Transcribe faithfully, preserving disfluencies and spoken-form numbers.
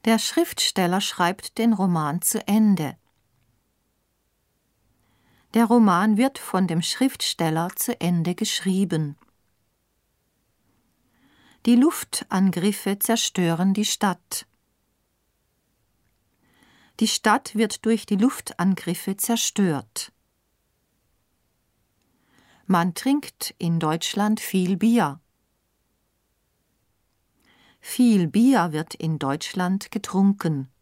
Der Schriftsteller schreibt den Roman zu Ende. Der Roman wird von dem Schriftsteller zu Ende geschrieben. Die Luftangriffe zerstören die Stadt. Die Stadt wird durch die Luftangriffe zerstört. Man trinkt in Deutschland viel Bier. Viel Bier wird in Deutschland getrunken.